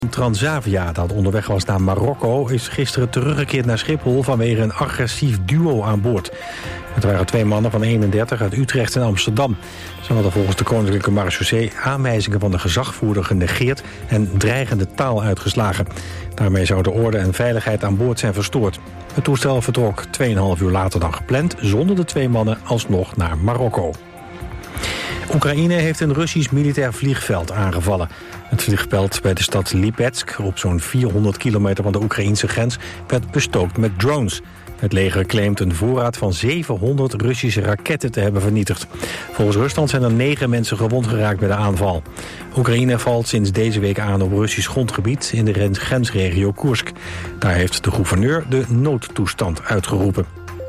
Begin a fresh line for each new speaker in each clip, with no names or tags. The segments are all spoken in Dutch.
Transavia, dat onderweg was naar Marokko, is gisteren teruggekeerd naar Schiphol vanwege een agressief duo aan boord. Het waren 2 mannen van 31 uit Utrecht en Amsterdam. Ze hadden volgens de Koninklijke Marechaussee aanwijzingen van de gezagvoerder genegeerd en dreigende taal uitgeslagen. Daarmee zou de orde en veiligheid aan boord zijn verstoord. Het toestel vertrok 2,5 uur later dan gepland, zonder de 2 mannen alsnog naar Marokko. Oekraïne heeft een Russisch militair vliegveld aangevallen. Het vliegveld bij de stad Lipetsk, op zo'n 400 kilometer van de Oekraïnse grens, werd bestookt met drones. Het leger claimt een voorraad van 700 Russische raketten te hebben vernietigd. Volgens Rusland zijn er 9 mensen gewond geraakt bij de aanval. Oekraïne valt sinds deze week aan op Russisch grondgebied in de grensregio Koersk. Daar heeft de gouverneur de noodtoestand uitgeroepen.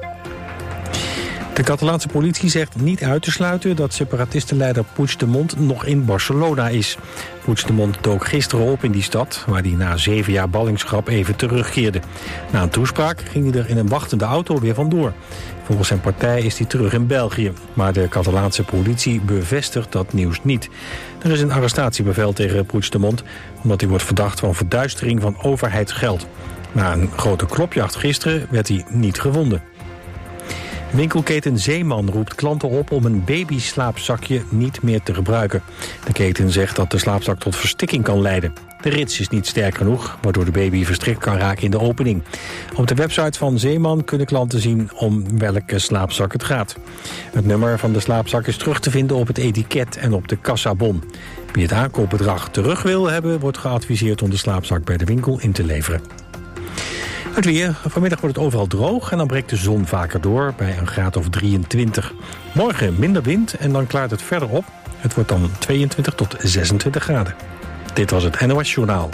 De Catalaanse politie zegt niet uit te sluiten dat separatistenleider Puigdemont nog in Barcelona is. Puigdemont dook gisteren op in die stad, waar hij na 7 jaar ballingschap even terugkeerde. Na een toespraak ging hij er in een wachtende auto weer vandoor. Volgens zijn partij is hij terug in België, maar de Catalaanse politie bevestigt dat nieuws niet. Er is een arrestatiebevel tegen Puigdemont, omdat hij wordt verdacht van verduistering van overheidsgeld. Na een grote klopjacht gisteren werd hij niet gevonden. Winkelketen Zeeman roept klanten op om een babyslaapzakje niet meer te gebruiken. De keten zegt dat de slaapzak tot verstikking kan leiden. De rits is niet sterk genoeg, waardoor de baby verstrikt kan raken in de opening. Op de website van Zeeman kunnen klanten zien om welke slaapzak het gaat. Het nummer van de slaapzak is terug te vinden op het etiket en op de kassabon. Wie het aankoopbedrag terug wil hebben, wordt geadviseerd om de slaapzak bij de winkel in te leveren. Het weer. Vanmiddag wordt het overal droog en dan breekt de zon vaker door bij een graad of 23. Morgen minder wind en dan klaart het verder op. Het wordt dan 22 tot 26 graden. Dit was het NOS Journaal.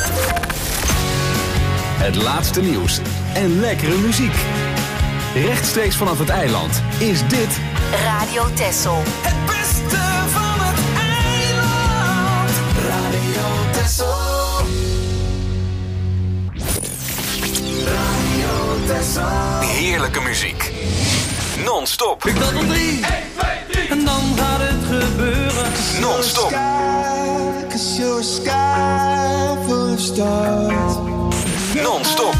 Het laatste nieuws en lekkere muziek. Rechtstreeks vanaf het eiland is dit
Radio Texel.
Het beste van het eiland. Radio Texel.
heerlijke muziek. Non-stop.
Ik dat op 3, 1, 2, 3. En dan gaat het gebeuren.
Non-stop. Non-stop.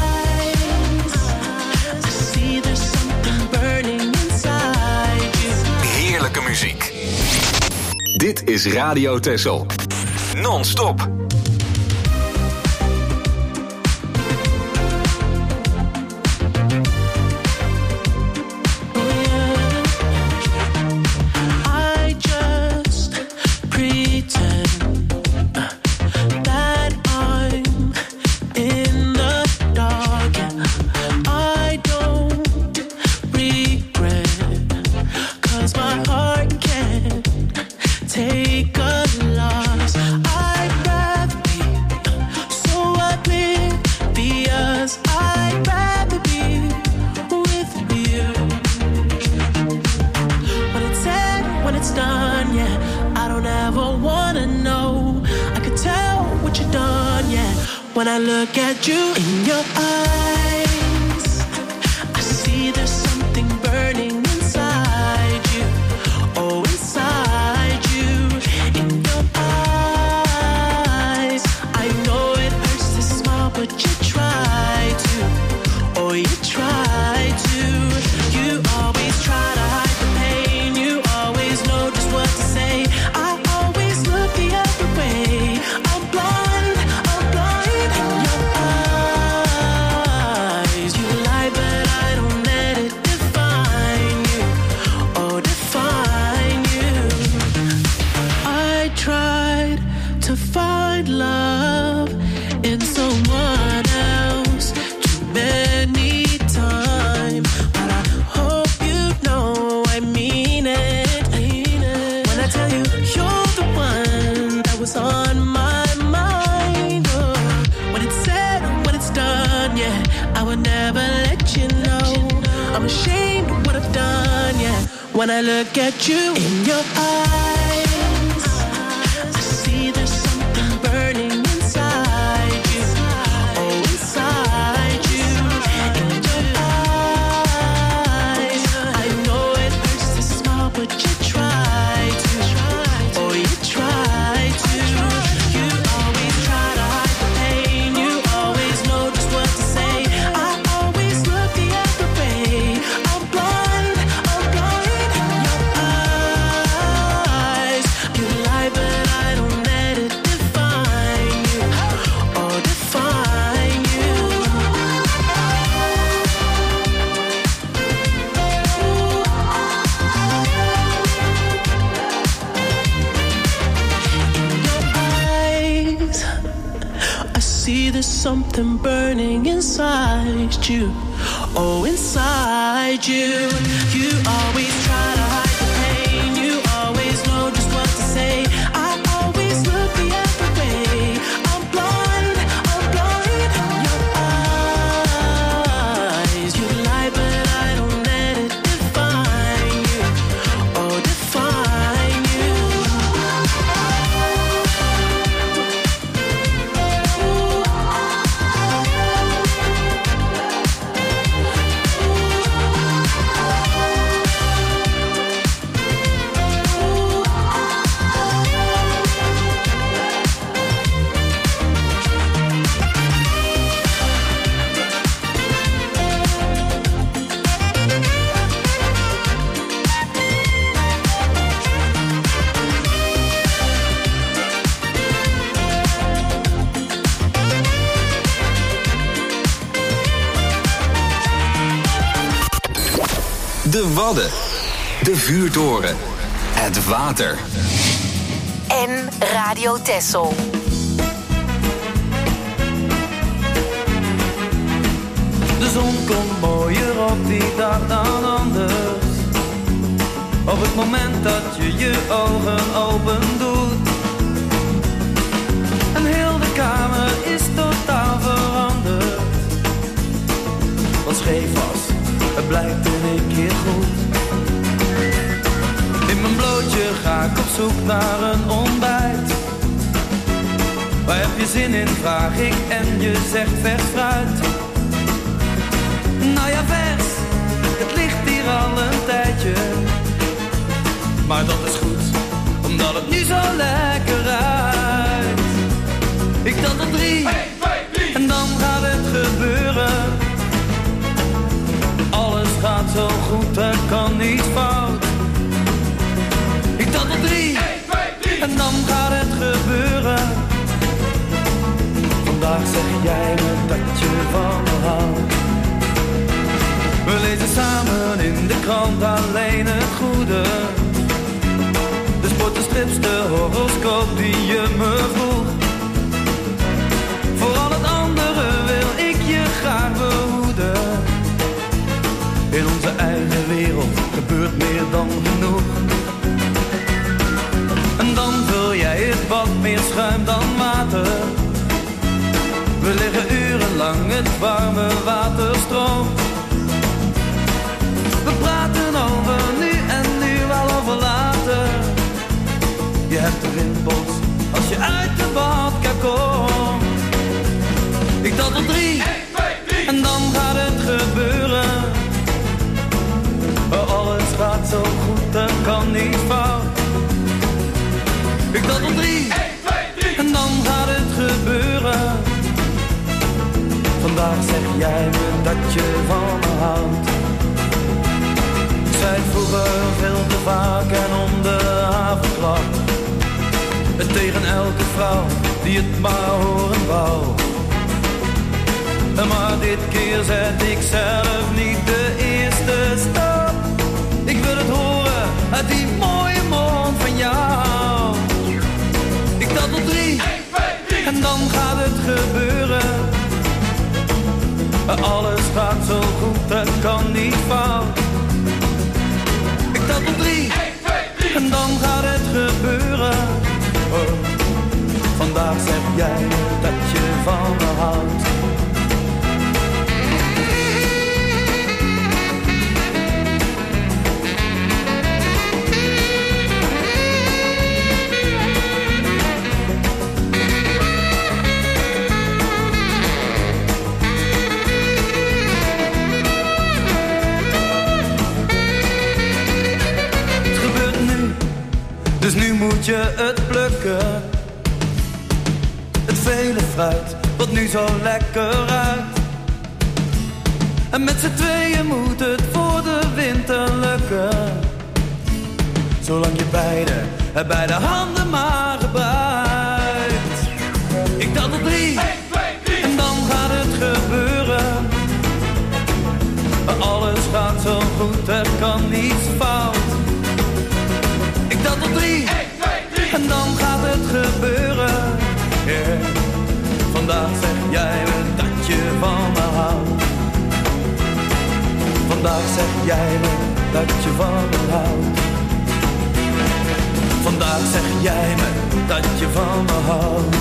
Heerlijke muziek. Dit is Radio Texel. Non-stop.
When I look at you in your eyes, I see there's something burning inside you. Oh, inside you, in your eyes. I know it hurts to smile, but you try to. Oh, you try to. You always try to hide the pain. You always know just what to say. I always look the other way. I'm blind. To find love in someone else too many times, but I hope you know I mean it. When I tell you you're the one that was on my mind. Oh, when it's said and when it's done, yeah, I would never let you know. I'm ashamed of what I've done, yeah. When I look at you in your eyes, burning inside you, oh inside you, in your eyes. I know it hurts to smile, but you try to, oh you try to. You always try to hide the I see there's something burning inside you. Oh, inside you. You always try to hide the pain. You always know just what to say. I always look the other way. I'm blind in your eyes. You lie, but I don't let it define you. Oh, define you.
De Wadden, de vuurtoren, het water.
En Radio Texel.
De zon komt mooier op die dag dan anders. Op het moment dat je je ogen open doet. En heel de kamer is totaal veranderd. Wat scheef was, het blijkt in één keer goed. In mijn blootje ga ik op zoek naar een ontbijt. Waar heb je zin in, vraag ik en je zegt vers fruit. Nou ja, vers, het ligt hier al een tijdje. Maar dat is goed, omdat het nu zo lekker ruikt. Ik tel tot 3, 1, 2, 3. En dan gaat het gebeuren. Alles gaat zo goed, er kan niet fout. Ik tel tot 3, 1, 2, 3. En dan gaat het gebeuren. Vandaag zeg jij me dat je van me houdt. We lezen samen in de krant alleen het goede. De sport, de strips, de horoscoop die je me vroeg. Voor al het andere wil ik je graag behoeden. In onze eigen wereld gebeurt meer dan genoeg. En dan vul jij het wat meer schuim dan water. We liggen urenlang, het warme water stroomt. We praten over nu en nu wel over later. Je hebt de rimpels als je uit de badkamer komt. Ik tel tot 3, 1, 2, 3. En dan gaat het gebeuren. Alles gaat zo goed, er kan niet fout. Ik tel tot 3, 1, 2, 3. En dan gaat het gebeuren. Vandaag zeg jij me dat je van me houdt. Ik zei het vroeger veel te vaak en om de havenklap. Het tegen elke vrouw die het maar horen wou. Maar dit keer zet ik zelf niet de eerste stap. Ik wil het horen uit die mooie mond van jou. Ik tel tot 3, 1, 2, 3. En dan gaat het gebeuren. Alles gaat zo goed, het kan niet fout. Ik tel tot 3, 1, 2, 3. En dan gaat het gebeuren. Oh, vandaag zeg jij dat je van me houdt. Dus nu moet je het plukken. Het vele fruit, wat nu zo lekker ruikt. En met z'n tweeën moet het voor de winter lukken. Zolang je beide handen maar gebruikt. Ik tel tot 3, 1, 2, 3. En dan gaat het gebeuren. Alles gaat zo goed, er kan niets fout. Ik tel tot 3, 1, 2, 3. En dan gaat het gebeuren. Yeah. Vandaag zeg jij me dat je van me houdt. Vandaag zeg jij me dat je van me houdt. Vandaag zeg jij me dat je van me houdt.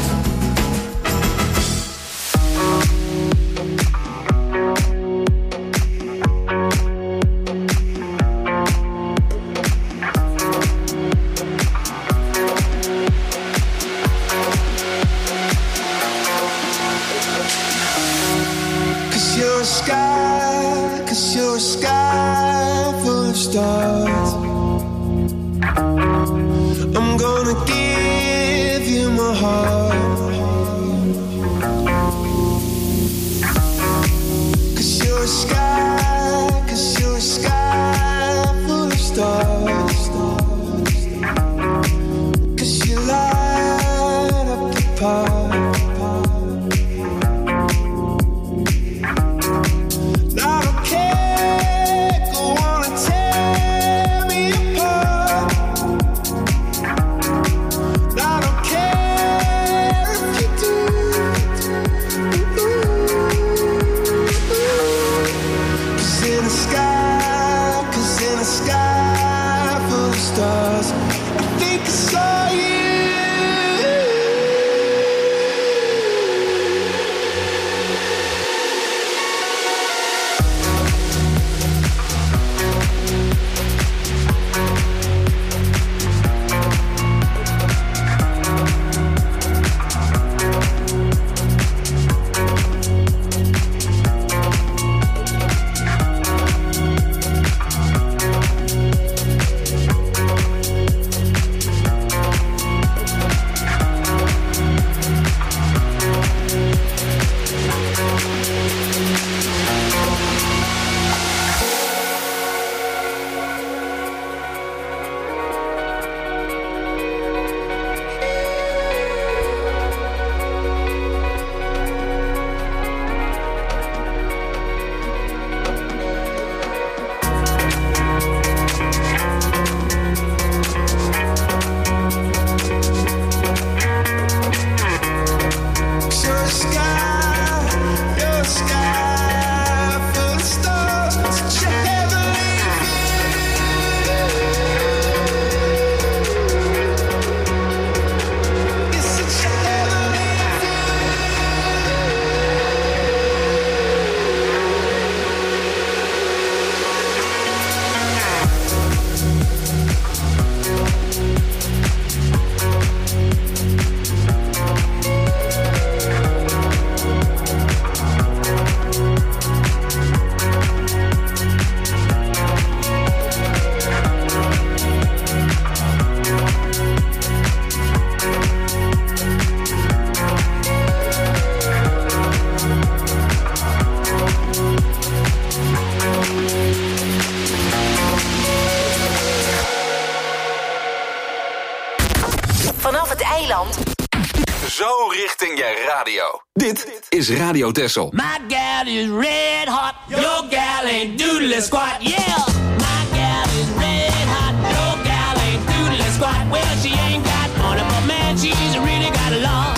Cause you're a sky full of stars. I'm gonna give you my heart. Cause you're a sky full of stars. Cause you light up the park.
Zo richting je radio. Dit is Radio Texel.
My gal is red hot. Your gal ain't doodle squat. Yeah. My gal is red hot. Your gal ain't doodle squat. Well, she ain't got money, but man, she's really got a lot.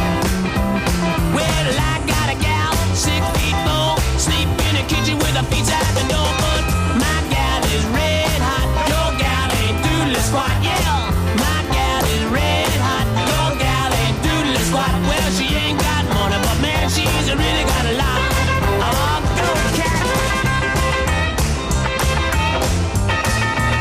Well, I got a gal, 6 feet 4, sleep in the kitchen with her feet out the door. But my gal is red hot. Your gal ain't doodle squat. Yeah. My gal is red hot. Your gal ain't doodle squat. Well, she ain't got money, but man, she's really got a lot. Oh, go cat.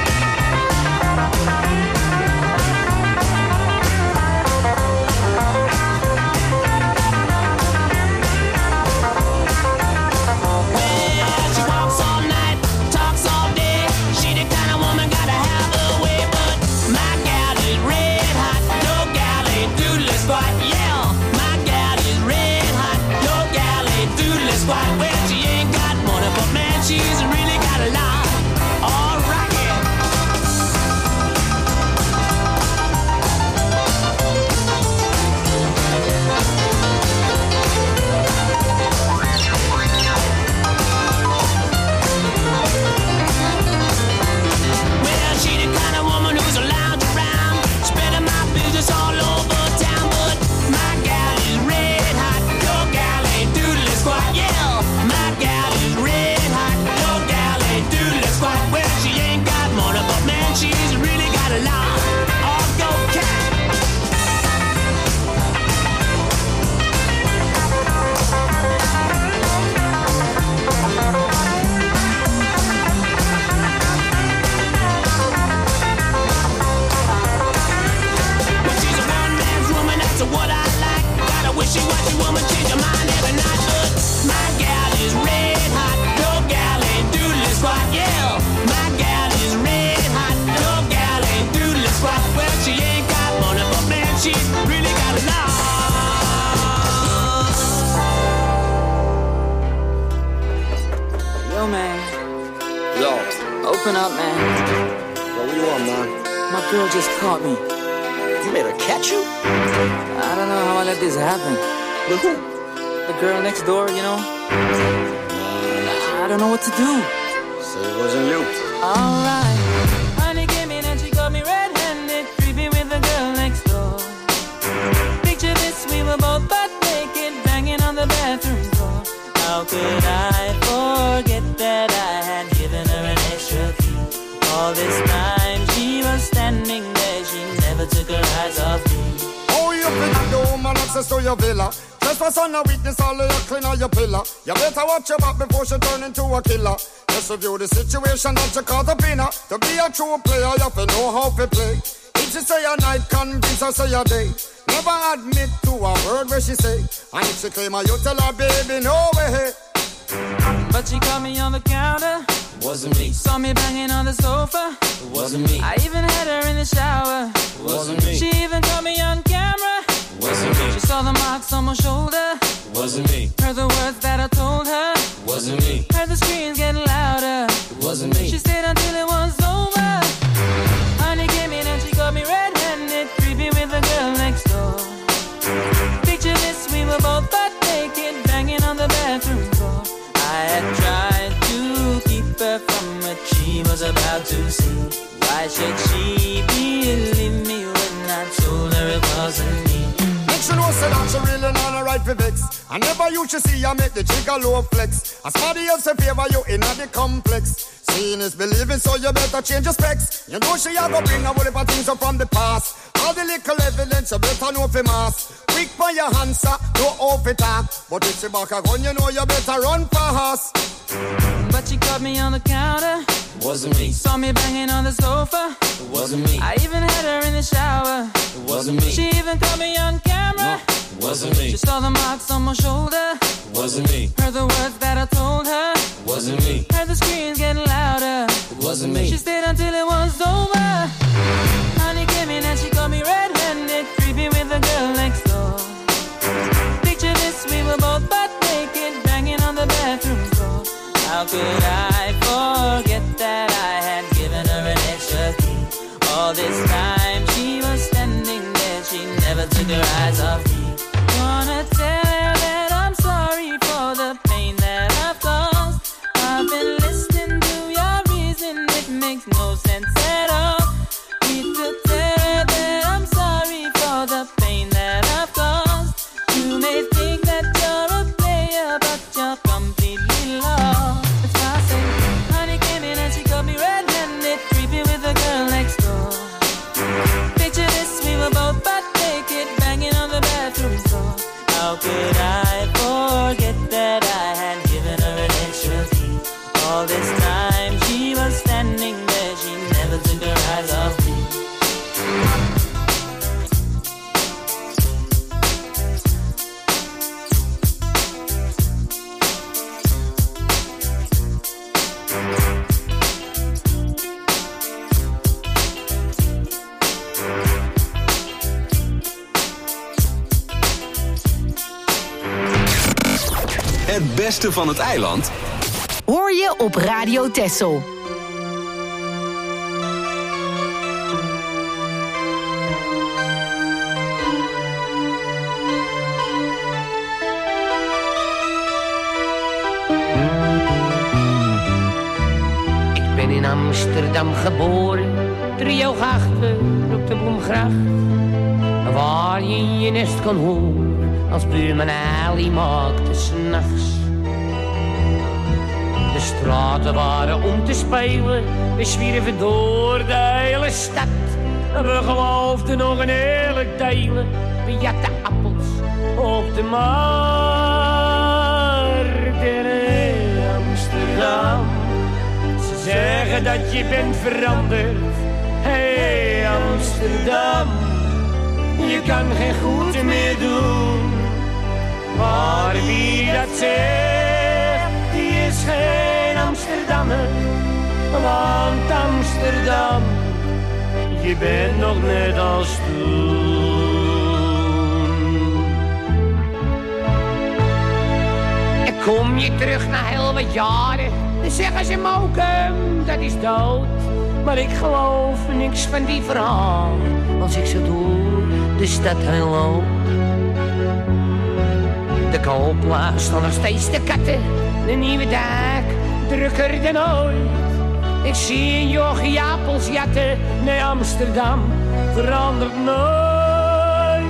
Open up, man.
Yo, what you want, man?
My girl just caught me.
You made her catch you?
I don't know how I let this happen.
With who?
The girl next door, you know? I don't know what to do.
So it wasn't you.
Alright. Honey came in and she got me red-handed, creepy with the girl next door. Picture this, we were both butt naked, banging on the bathroom floor. How could I forget that I had given her an extra key? All this time she was standing there, she never took her eyes off me.
Oh, you think the woman access to your villa? Trespass on a witness, all of your clean on your pillar. You better watch your back before she turn into a killer. Just review the situation that you caught up in her. To be a true player, you have to know how to play. If she say a night, convince her say a day. Never admit to a word where she say. And if she claim her, you tell her, baby, no way.
But she caught me on the counter.
Wasn't me.
Saw me banging on the sofa.
Wasn't me.
I even had her in the shower.
Wasn't me.
She even caught me on camera.
Wasn't me.
She saw the marks on my shoulder.
Wasn't me.
Heard the words that I told her.
Wasn't me.
Heard the screams getting louder.
Wasn't me.
She stayed until it was over. Honey came in and she got me red-handed, creepy with the girl next door. Picture this, we were both butt naked, banging on the bathroom floor. I had tried to keep her from what she was about to see. Why should she believe me when I told her it wasn't me?
Make sure no say that she really not a right for vex. I never you should see her make the jigger low flex. As somebody else in favor you in the complex. Seeing is believing, so you better change your specs. You know she a go bring a whole heap of things up from the past. All the little evidence you better know for mass. Quick for your answer, no off it talk. But if she back a gun, you know you better run fast.
But she caught me on the counter.
Wasn't me.
Saw me banging on the sofa.
Wasn't me.
I even had her in the shower.
Wasn't me.
She even caught me on camera.
Wasn't me.
She saw the marks on my shoulder.
Wasn't me.
Heard the words that I told her.
Wasn't me.
Heard the screams getting louder.
Wasn't me.
She stayed until it was over. Honey came in and she got me red-handed, creepy with the girl next door. Picture this, we were both butt naked, banging on the bathroom floor. How could I forget that I had given her an extra key? All this time she was standing there, she never took her eyes off me. Wanna tell her that I'm sorry for the pain that I've caused. I've been listening to your reason, it makes no sense at all. Need to tell her that I'm sorry for the pain that I've caused. You may think that you're a player, but you're completely lost. That's why I say, honey came in and she got me red-handed, creepy with the girl next door. Picture this, we were both butt naked, banging on the bathroom floor. How could I forget that I had given her an extra key? All this time she was standing there, she never took her eyes off me.
Het beste van het eiland
Hoor je op Radio Texel.
Ik ben in Amsterdam geboren, driehoog achter op de Bloemgracht. Waar je in je nest kon horen als buurman Ali maakte 's nachts. De straten waren om te spelen, we zwierven door de hele stad. We geloofden nog een eerlijk delen, we jatten appels op de markt in Amsterdam. Ze zeggen dat je bent veranderd, hey Amsterdam. Je kan geen goed meer doen, maar wie dat zegt, die is geen Amsterdammer. Want Amsterdam, je bent nog net als toen. En kom je terug na heel wat jaren, dan zeggen ze Mokum, dat is dood. Maar ik geloof niks van die verhaal. Als ik zo door de stad heen loop. De koolplaats staan nog steeds de katten. De nieuwe dak, drukker dan ooit. Ik zie een jochie appels jatten. Nee, Amsterdam verandert nooit.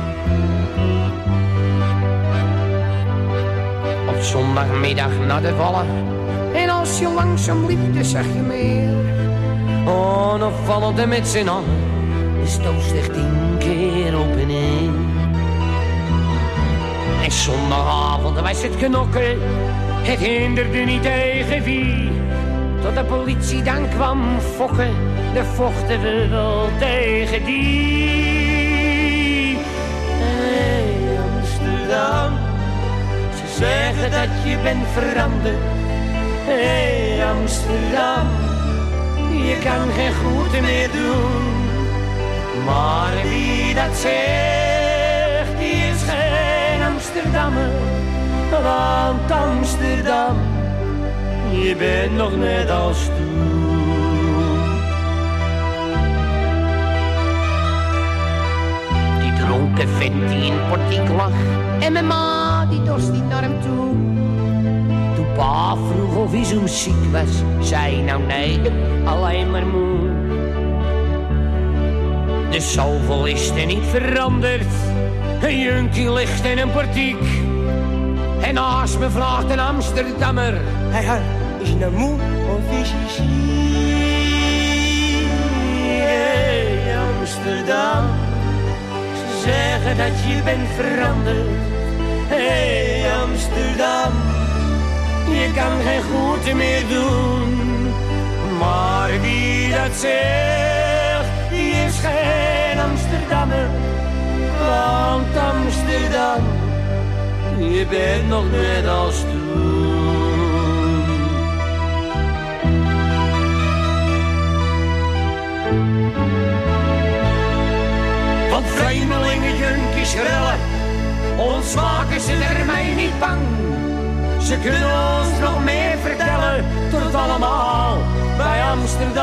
Op zondagmiddag naar de vallen. En als je langzaam liep, dan zag je meer. Onopvallend en met z'n allen. De stoot slecht 10 keer op en neer. En zondagavond was het knokken. Het hinderde niet tegen wie. Tot de politie dan kwam fokken. Dan vochten we wel tegen die. Hey Amsterdam. Ze zeggen dat je bent veranderd. Hey Amsterdam. Je kan geen goed meer doen. Maar wie dat zegt, die is geen Amsterdammer. Want Amsterdam, je bent nog net als toen. Die dronken vent die in het portiek lag. En mijn ma die dorst niet naar hem toe. Toen pa vroeg of hij zo ziek was, zei nou nee, alleen maar moe. De zoveel is er niet veranderd. Een junkie ligt in een portiek. En naast me vraagt een Amsterdammer.
Hey, is je nou moe of is je ziek?
Hey Amsterdam. Ze zeggen dat je bent veranderd. Hey Amsterdam. Je kan geen goed meer doen. Maar wie dat zegt, die is geen Amsterdammer. Want Amsterdam, je bent nog net als toen. Want vreemdelingen, junkies, rellen, ons maken ze ermee niet bang. Ze kunnen ons nog meer vertellen, tot allemaal bij Amsterdam.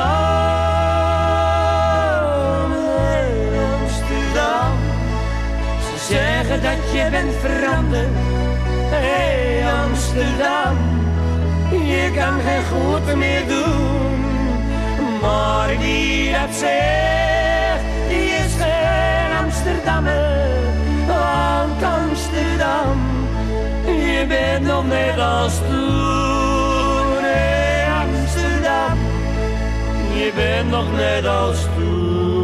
Hey Amsterdam, ze zeggen dat je bent veranderd. Hey Amsterdam, je kan geen goed meer doen. Maar wie dat zegt, die is geen Amsterdammer. Want Amsterdam, je bent nog net als toen. Hey Amsterdam, je bent nog net als toen.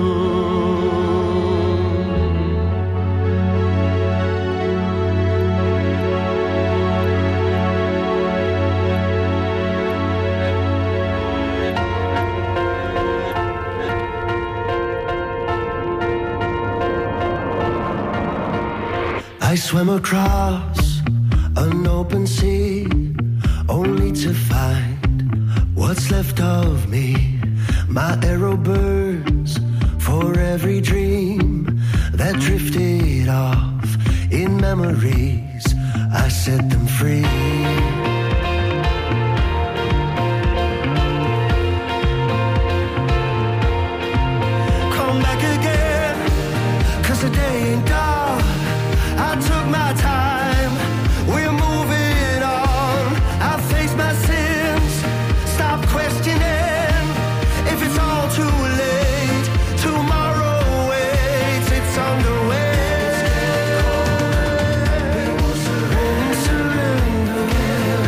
I swam across an open sea, only to find what's left of me. My arrow burns for every dream that drifted off in memories. I set them free. Come back again, 'cause the day ain't done. I took my time, we're moving on. I face my sins, stop questioning. If it's all too late, tomorrow waits, it's underway. We will surrender.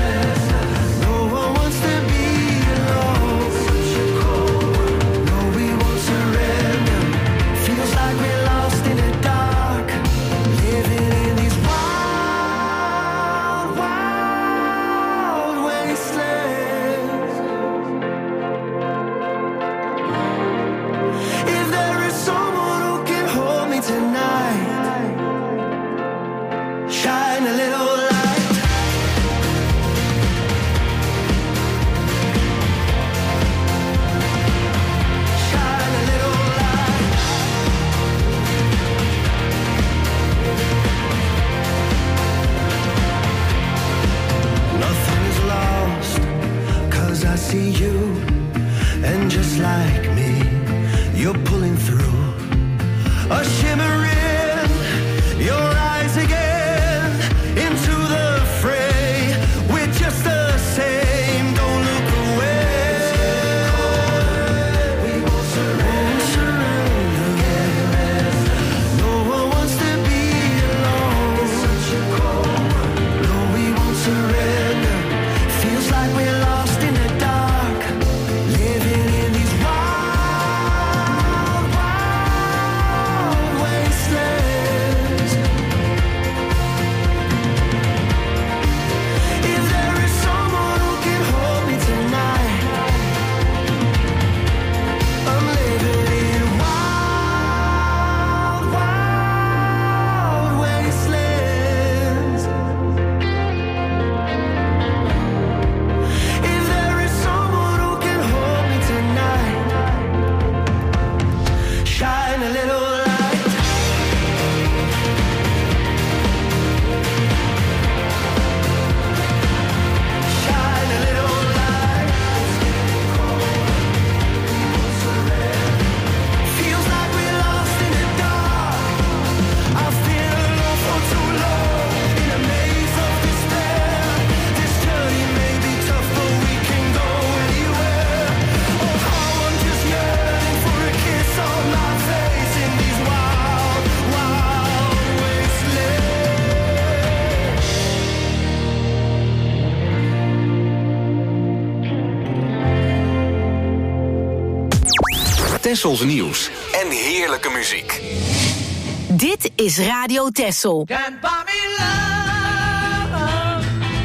Tessels nieuws en heerlijke muziek.
Dit is Radio Tessel.
Can't buy me love,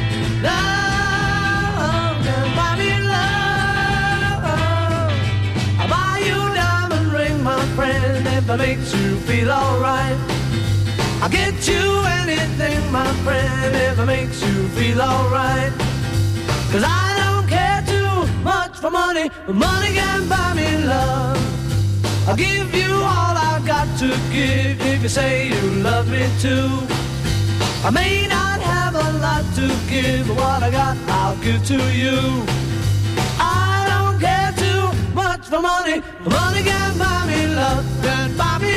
love, can't buy me love. I'll buy you a diamond ring, my friend, if it makes you feel alright. I'll get you anything, my friend, if it makes you feel alright. 'Cause I don't care too much for money, but money can't buy me love. I'll give you all I've got to give if you say you love me too. I may not have a lot to give, but what I got I'll give to you. I don't care too much for money, but money can't buy me love, can't buy me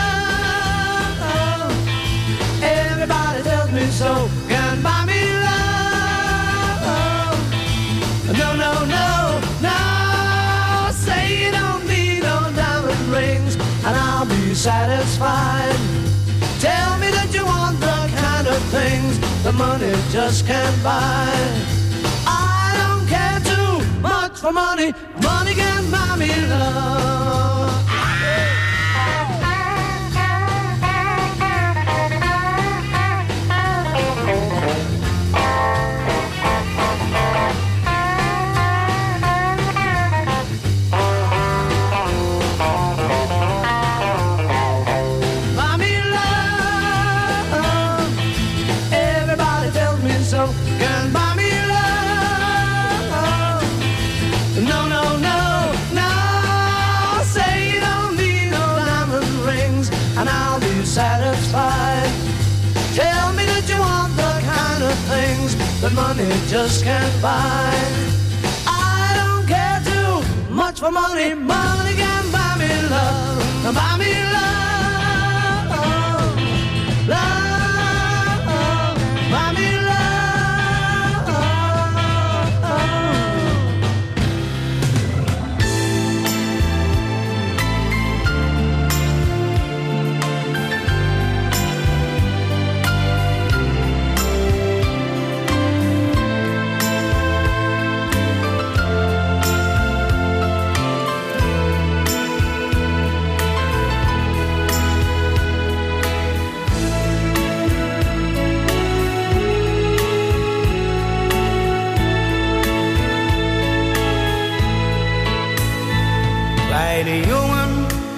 love. Everybody tells me so, can't buy me love. No, no, no, no, say you don't need no diamond rings and I'll be satisfied. Tell me that you want the kind of things that money just can't buy. I don't care too much for money, money can't buy me love. Can't buy me love. No, no, no, no. Say you don't need no diamond rings and I'll be satisfied. Tell me that you want the kind of things that money just can't buy. I don't care too much for money, money can't buy me love. Buy me love, love, buy me love.
Kleine jongen,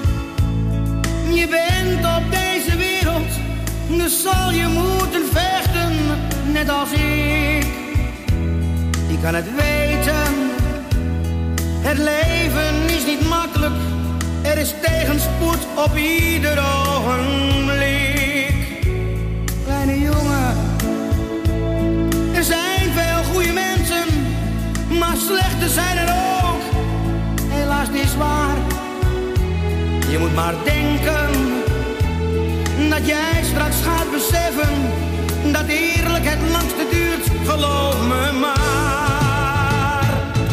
je bent op deze wereld, dus zal je moeten vechten, net als ik. Je kan het weten, het leven is niet makkelijk, er is tegenspoed op ieder ogenblik. Kleine jongen, er zijn veel goede mensen, maar slechte zijn er ook. Helaas, dit is waar. Je moet maar denken dat jij straks gaat beseffen dat eerlijk het langste duurt, geloof me maar.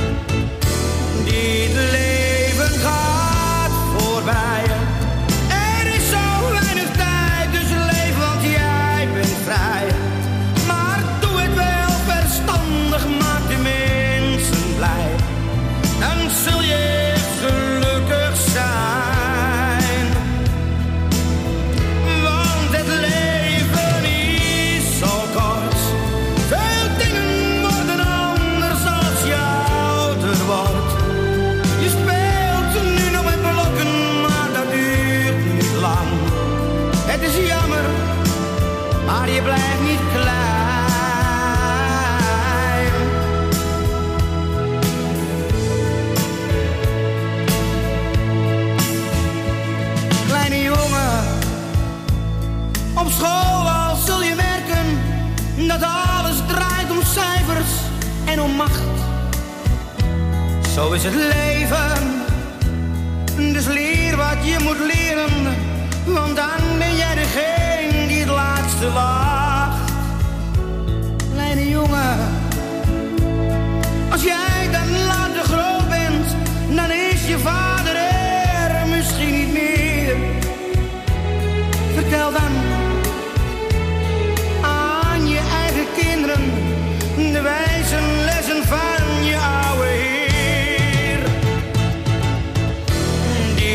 Dit leven gaat voorbij. Er is zo weinig tijd, dus leef, want jij bent vrij. Maar doe het wel verstandig, maak de mensen blij. Dan zul je gelukkig zijn. Want het leven is zo kort. Veel dingen worden anders als je ouder wordt. Je speelt nu nog met blokken, maar dat duurt niet lang. Het is jammer, maar je blijft niet klein. Op school al zul je merken dat alles draait om cijfers en om macht. Zo is het leven, dus leer wat je moet leren, want dan ben jij degene die het laatste wacht. Kleine jongen, als jij dan later groot bent, dan is je vader er misschien niet meer. Vertel dan aan je eigen kinderen de wijze lessen van je oude heer.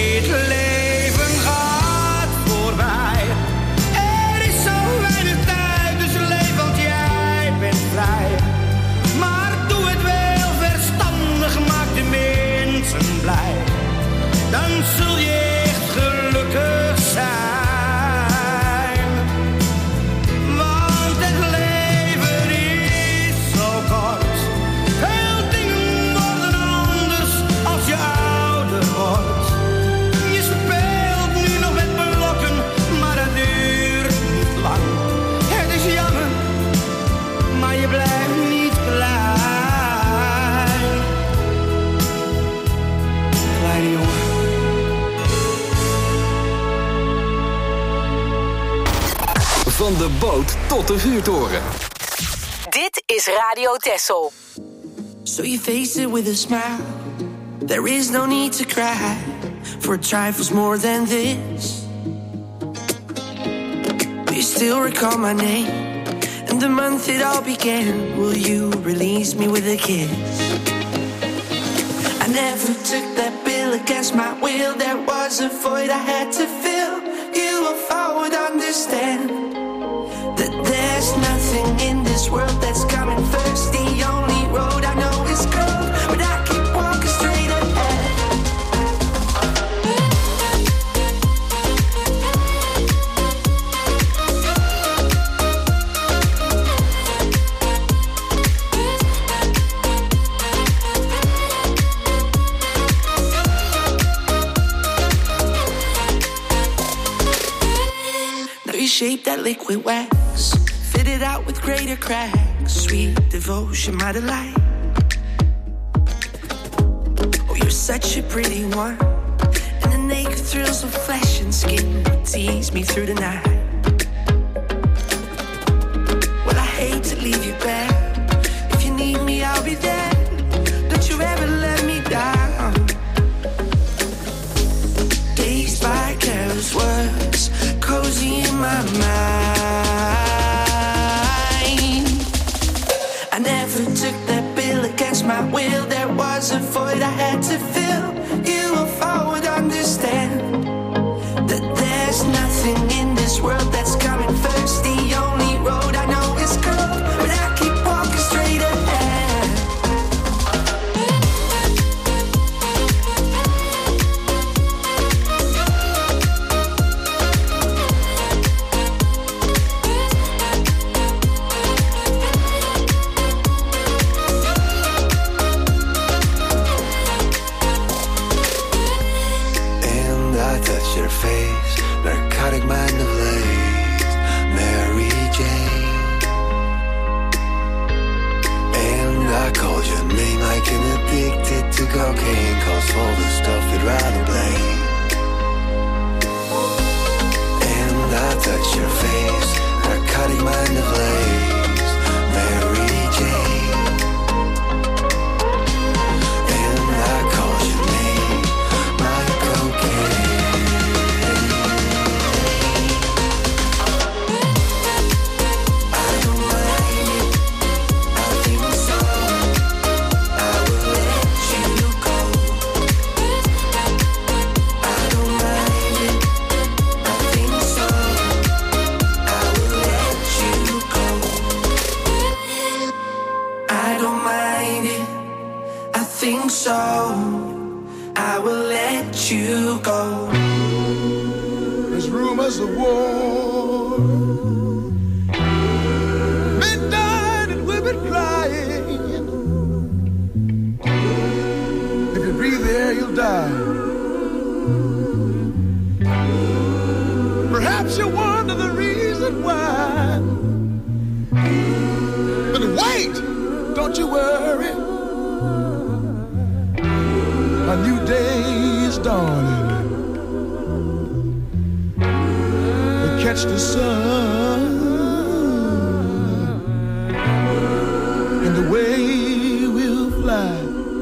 Van de boot tot de vuurtoren.
Dit is Radio Texel.
So you face it with a smile. There is no need to cry for trifles more than this. But you still recall my name and the month it all began. Will you release me with a kiss? I never took that bill against my will. There was a void I had to fill. You, if I would understand that there's nothing in this world that's coming first. The only road I know is cold, but I keep walking straight ahead. Now you shape that liquid wax, fit it out with greater cracks. Sweet devotion, my delight. Oh, you're such a pretty one, and the naked thrills of flesh and skin tease me through the night. Well, I hate to leave you back. If you need me, I'll be there. Don't you ever let me down. Dazed by careless words, cozy in my mind. I never took that bill against my will. There was a void I had to fill. You, if I would understand that there's nothing in this world that's coming first. The only road I know is cold, but I keep walking straight ahead.
Your face, narcotic mind of lace, Mary Jane. And I called your name like an addicted to cocaine, cause all the stuff you'd rather blame. And I touched your face, narcotic mind of lace, Mary Jane. And I called your name like cocaine. So I will let you go.
There's rumors of war, men died and women crying. If you breathe the air, you'll die. Perhaps you wonder the reason why. But wait, don't you worry. A new day is dawning. We'll catch the sun, and away we'll fly.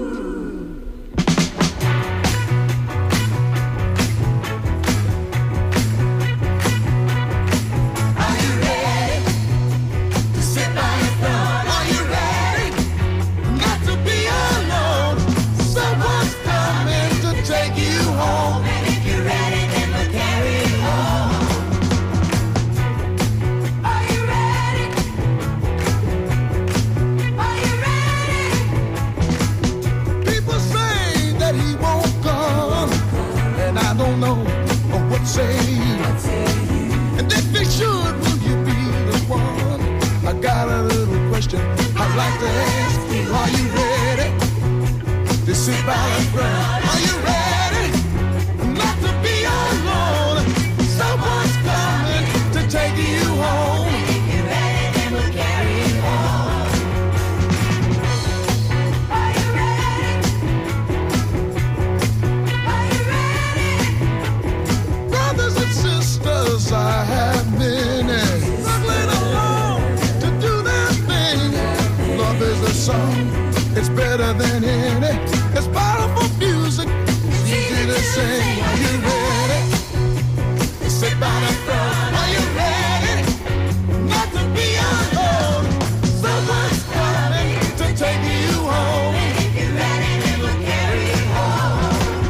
Are you ready to sit by your throne?
Are you ready not to be alone? Someone's take you home.
And if you're ready, then we'll carry you home. Are you ready? Are you ready?
People say that he won't come, and I don't know what say you. And if he should, will you be the one? I got a little question I'd like to ask you. Are you ready to sit by the front? Are you ready not to be alone? Someone's coming to take you home.
And if you're ready, then we'll carry you home. Are you ready? Are you ready?
Brothers and sisters, I have many.
the song. It's better than any. It's powerful music. Easy to sing. Are you ready? Sit by the throne. Are you ready? Not to be alone. Someone's coming to take you home. And if you're ready, then we'll carry you home.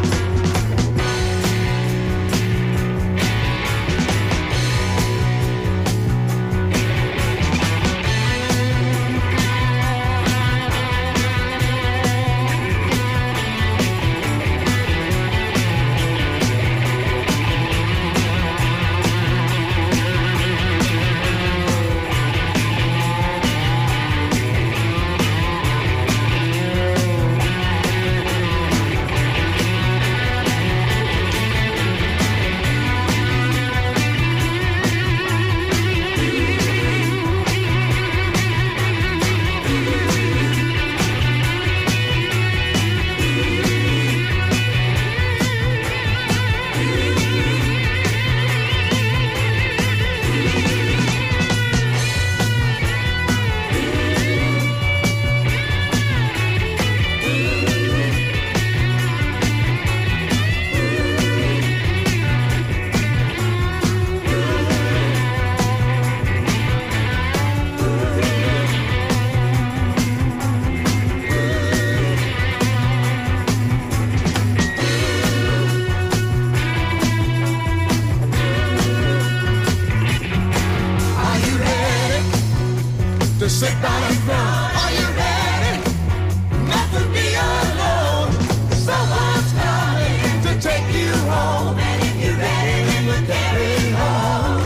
Sit down and run. Are you ready? Not to be alone. Someone's coming to take you home. And if you're ready, then we'll carry you home.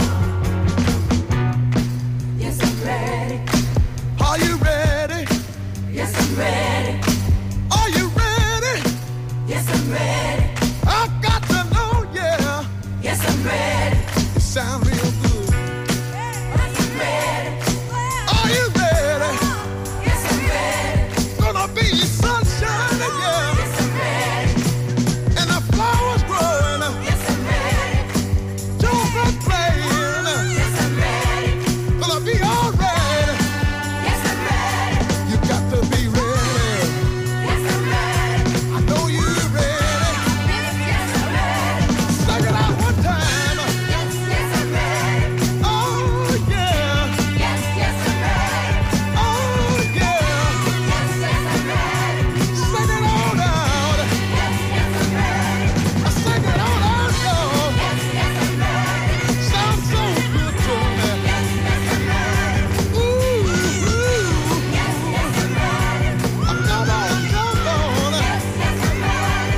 Yes, I'm ready. Are you ready? Yes, I'm ready. Are you ready? Yes, I'm ready. I've got to know, yeah. Yes, I'm ready. You sound real good. Yes, I'm ready. Are you ready? Yes, I'm ready. Gonna be sunshine, yeah. Yes, I'm ready. And the flowers growing. Yes, I'm ready. Children playing. Yes, I'm ready. Gonna be alright. Yes, I'm ready. You got to be ready. Yes, I'm ready. I know you're ready. Yes, yes, I'm ready. Sing it out one time. Yes, yes, I'm ready. Oh, yeah. Yes, yes, I'm ready. Oh, yeah. Yes, yes, I'm ready. Sing it on out. Yes, yes, I'm ready. Sing it on out, y'all. Yes, yes, I'm ready. Sounds so good to me. Yes, yes, I'm ready. Ooh, ooh. Yes, yes, I'm ready. Come on, come on. Yes, yes, I'm ready.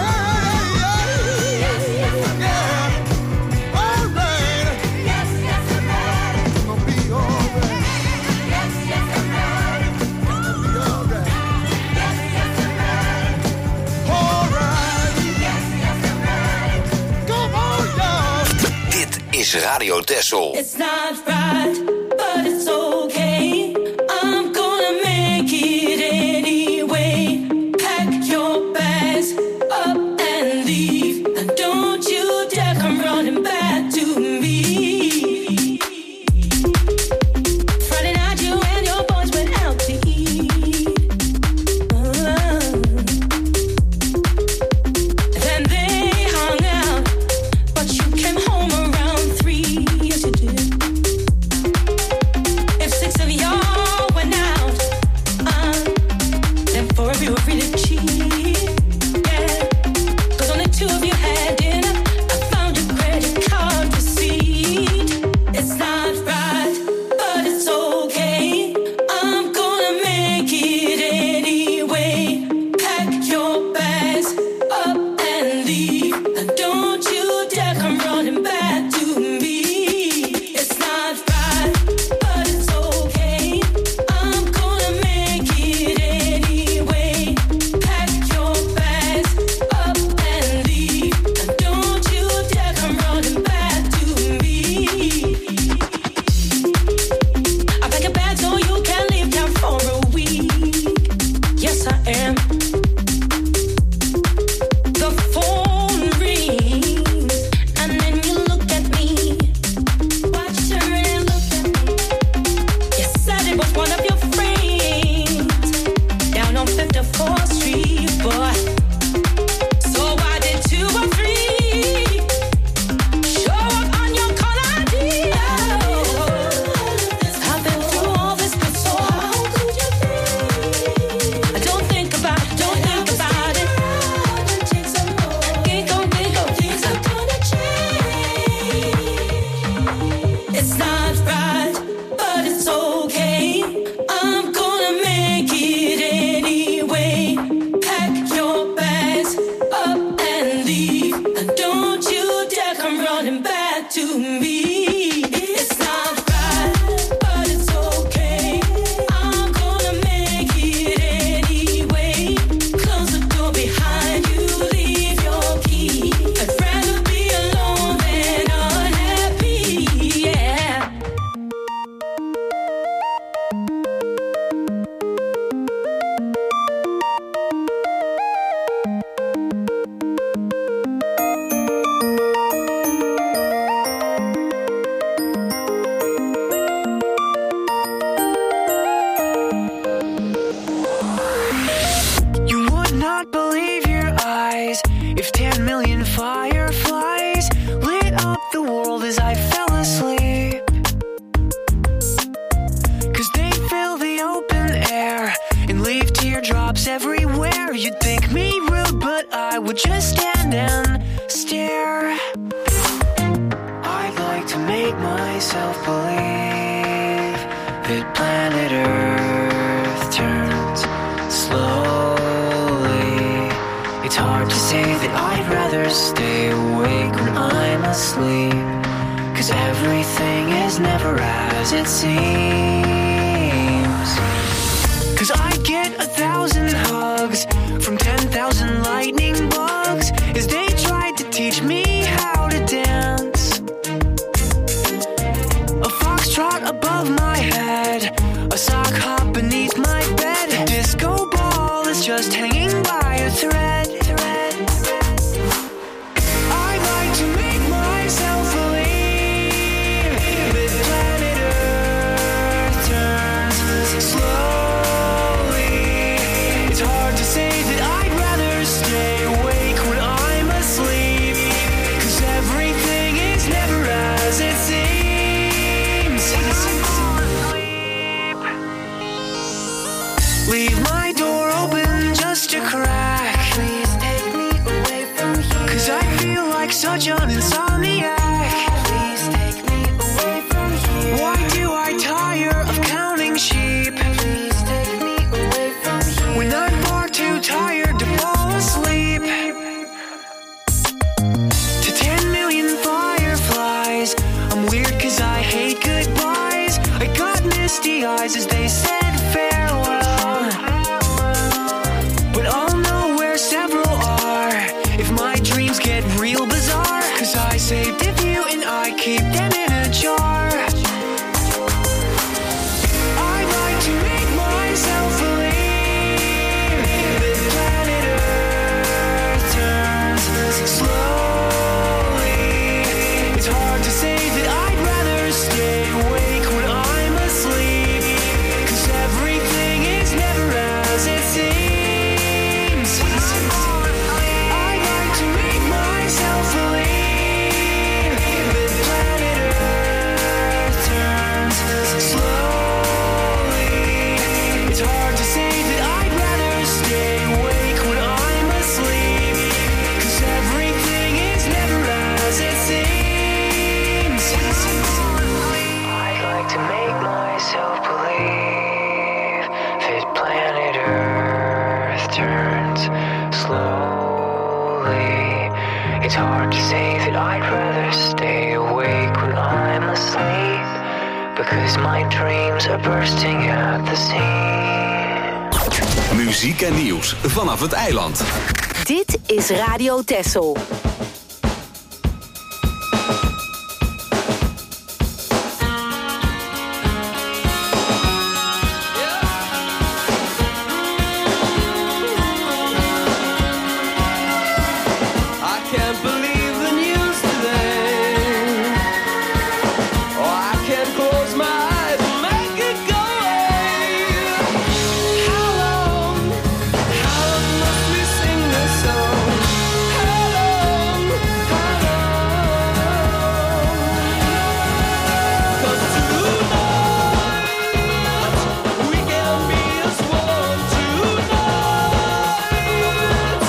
Hey, yes, yes, I'm ready. All right. Yes, yes, I'm ready. Gonna be all right. Yes, yes, I'm ready. Gonna be all right. Yes, yes, I'm ready. All right. Yes, yes, I'm ready. Come on, y'all.
Dit is Radio Texel.
It's not right, but it's okay. I'm gonna make it anyway. Pack your bags up and leave. And don't you dare come running back to me. Friday night, you and your boys went out to eat. Then they hung out, but you came home around 3. Yes, you did.
say that I'd rather stay awake when I'm asleep, 'cause everything is never as it seems. 'Cause I get 1,000 hugs from 10,000 lightning bugs as they tried to teach me how to dance. A foxtrot above my head, a sock hop beneath my bed, a disco ball is just hanging by a thread. I like to make myself believe that planet Earth turns slowly. It's hard to say that I'd rather stay awake when I'm asleep, 'cause everything is never as it seems. Leave my door open just a crack. Please take me away from here, 'cause I feel like such an insomniac. Please take me away from here. Why do I tire of counting sheep? Please take me away from here, when I'm far too tired to fall asleep. To 10 million fireflies, I'm weird 'cause I hate goodbyes. I got misty eyes as they said farewell, but I'll know where several are if my dreams get real bizarre, 'cause I saved a few and I keep them in a jar. I like to make myself believe that planet Earth turns slowly. It's hard to say that I'd rather stay awake when I'm asleep, 'cause everything is never as it seems. I like to make myself believe that planet Earth turns slowly. It's hard to say that I'd rather stay awake when I'm asleep, 'cause everything is never as it seems. I'd like to make myself believe that planet Earth turns slowly. It's hard to say that I'd rather stay awake when I'm asleep, because my dreams are bursting at the seams.
Muziek en nieuws vanaf het eiland.
Dit is Radio Texel.
I can't believe the news today. Oh, I can't close my eyes and make it go away. How long must we sing this song? How long? 'Cause tonight we can be as one tonight.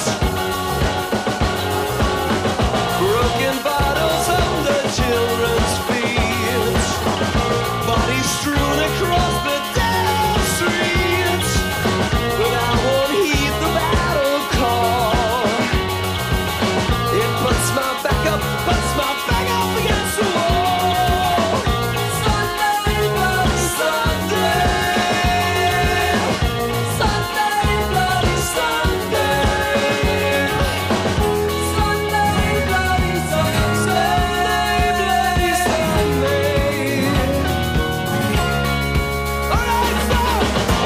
Broken bottles under children's feet, bodies strewn across the dead streets. But I won't heed the battle call. It puts my back up against the wall. Sunday, bloody Sunday. Sunday, bloody Sunday. Sunday, bloody Sunday. Bloody Sunday. All right, stop.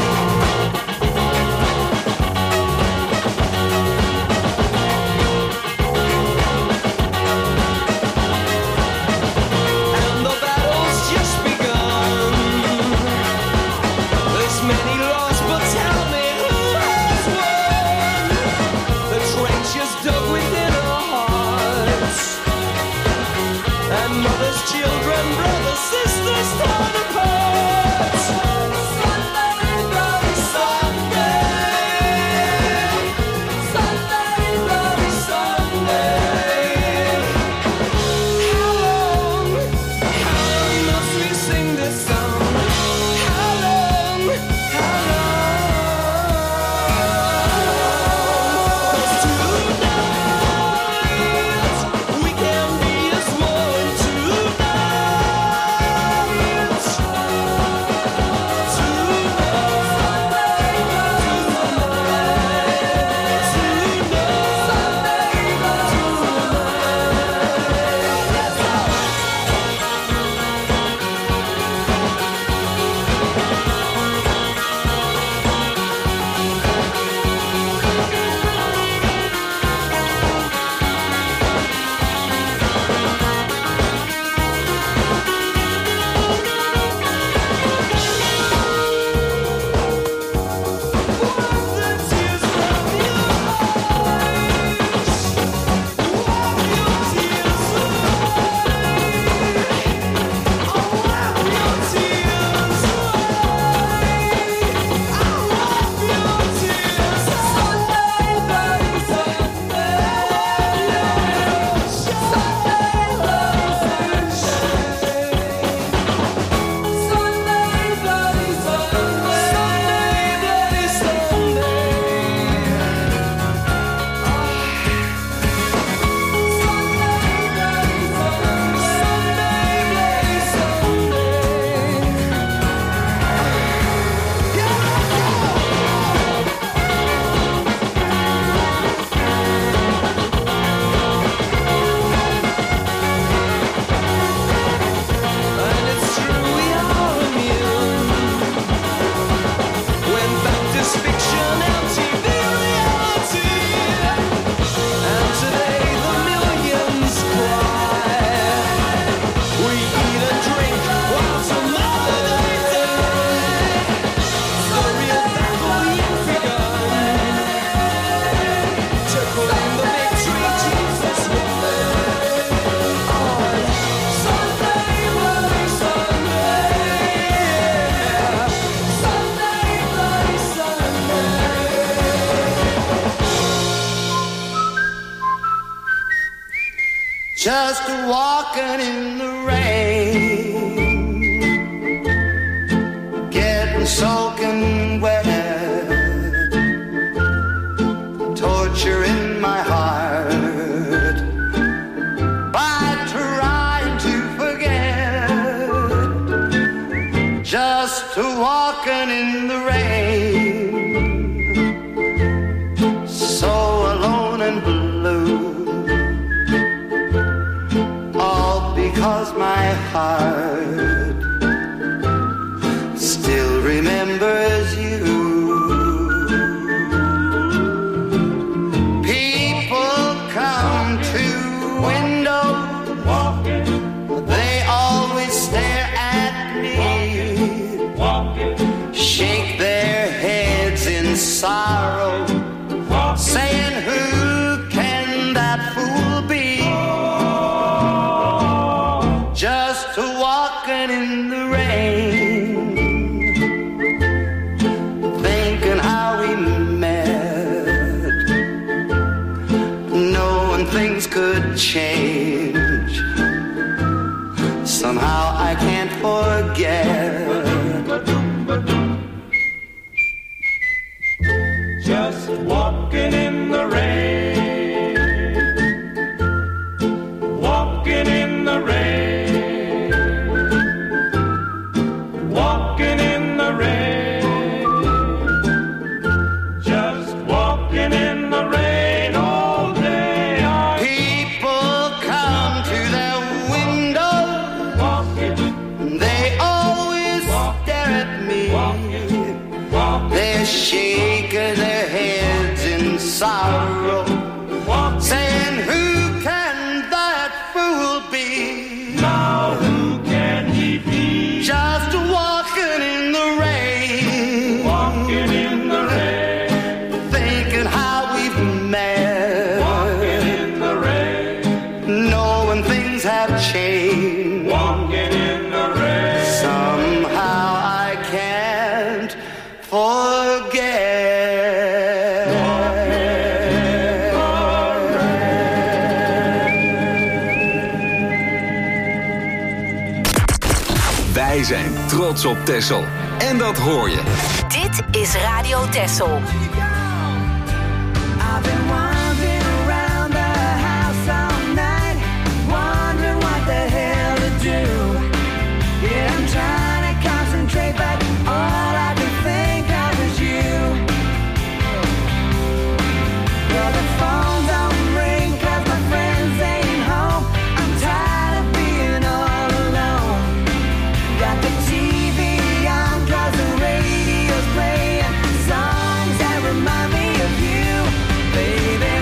And the battle's just begun. There's many lost, but tell me who has won? The trenches dug within our hearts, and mothers, children, brothers, sisters torn apart. Sunday, bloody Sunday. Sunday, bloody Sunday. How long must we sing this song? How long
just walking in the rain, getting soaking wet, torture in my heart by trying to forget, just walking in the rain, so alone and blue, all because my heart still remembers you. People come to window, they always stare at me, shake their heads in sorrow, saying who can that fool be? Just walking in the rain, thinking how we met, knowing things could change. Somehow I can't forget.
Just walking in the rain, walking in the rain, walking in the rain, just walking in the rain all day.
People come to their window, they always stare at me, they're shaking their heads in sorrow, saying who can that fool be?
Now who can he be?
Just walking in the rain,
walking in the rain,
thinking how we've met,
walking in the rain,
knowing things have changed,
walking in the rain.
Somehow I can't forget.
Wij zijn trots op Texel. En dat hoor je.
Dit is Radio Texel.
I've been wandering around the house all night, wondering what the hell to do. Yeah, I'm trying to concentrate, but all I can think of is you. Well, the phone don't ring 'cause my friends ain't home. I'm tired of being all alone. Got the TV on 'cause the radio's playing songs that remind me of you. Baby,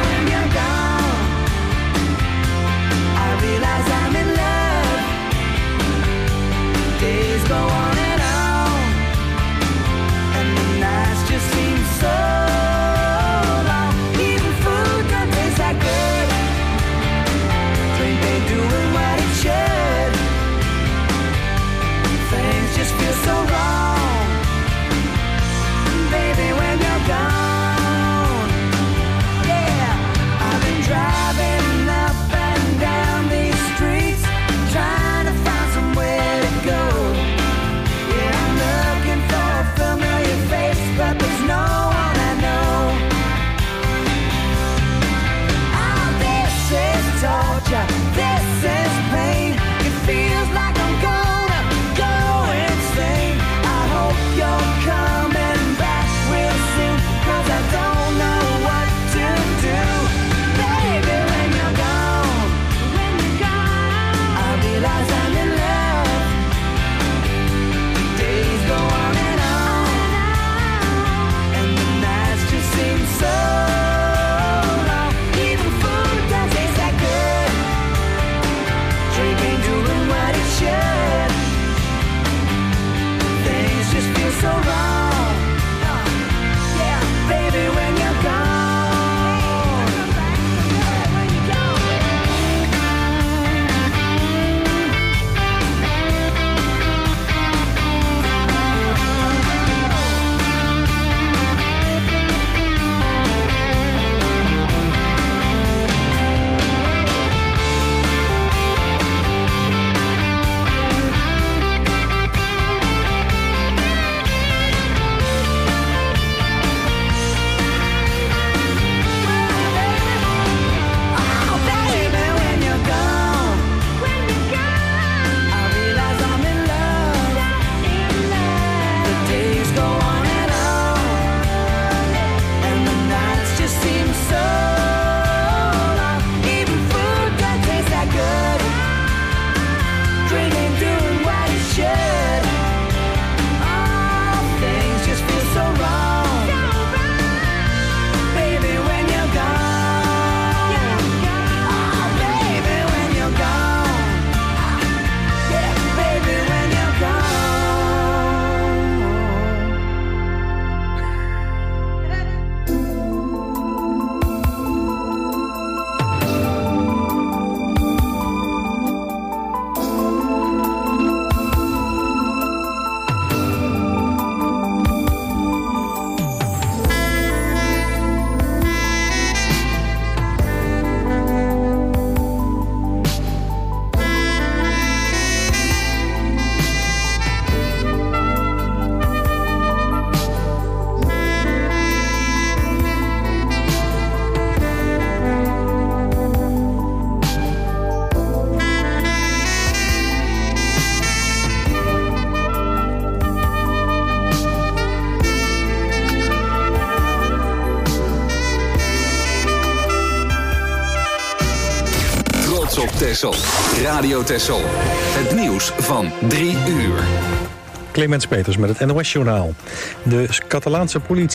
Texel. Radio Texel. Het nieuws van 3 uur.
Clemens Peters met het NOS-journaal. De Catalaanse politie